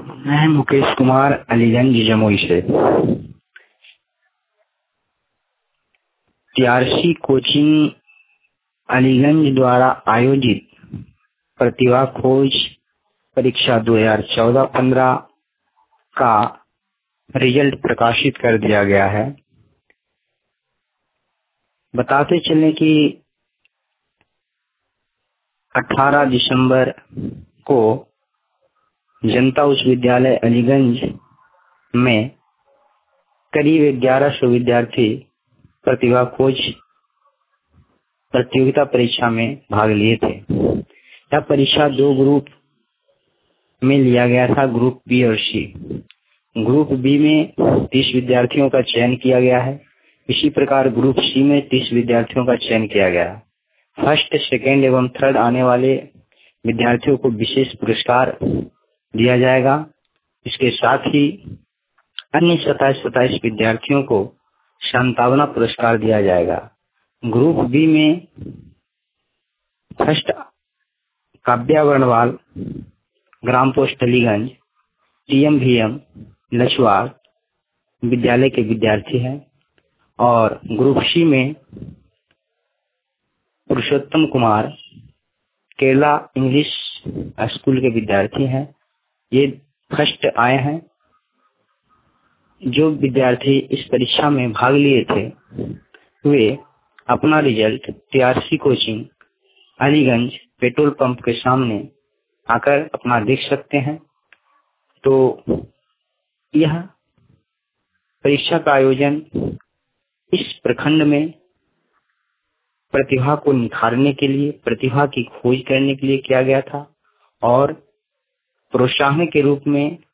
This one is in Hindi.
मैं मुकेश कुमार अलीगंज जमुई से। टीआरसी कोचिंग अलीगंज द्वारा आयोजित प्रतिभा खोज परीक्षा 2014-15 का रिजल्ट प्रकाशित कर दिया गया है। बताते चलें कि 18 दिसंबर को जनता उच्च विद्यालय अलीगंज में करीब 1100 विद्यार्थी प्रतिभा खोज प्रतियोगिता परीक्षा में भाग लिए थे। यह परीक्षा 2 ग्रुप में लिया गया था, ग्रुप बी और सी। ग्रुप बी में 30 विद्यार्थियों का चयन किया गया है। इसी प्रकार ग्रुप सी में 30 विद्यार्थियों का चयन किया गया है। फर्स्ट, सेकेंड एवं थर्ड आने वाले विद्यार्थियों को विशेष पुरस्कार दिया जाएगा। इसके साथ ही अन्य 27 विद्यार्थियों को सांत्वना पुरस्कार दिया जाएगा। ग्रुप बी में फर्स्ट काव्या वर्णवाल, ग्राम पोस्ट अलीगंज, TMVM लछवाड़ विद्यालय के विद्यार्थी हैं और ग्रुप सी में पुरुषोत्तम कुमार केरला इंग्लिश स्कूल के विद्यार्थी हैं। ये फर्स्ट आए हैं। जो विद्यार्थी इस परीक्षा में भाग लिए थे वे अपना result TRC coaching Aliganj petrol pump के सामने आकर अपना देख सकते हैं। तो यह परीक्षा का आयोजन इस प्रखंड में प्रतिभा को निखारने के लिए, प्रतिभा की खोज करने के लिए किया गया था और प्रोत्साहन के रूप में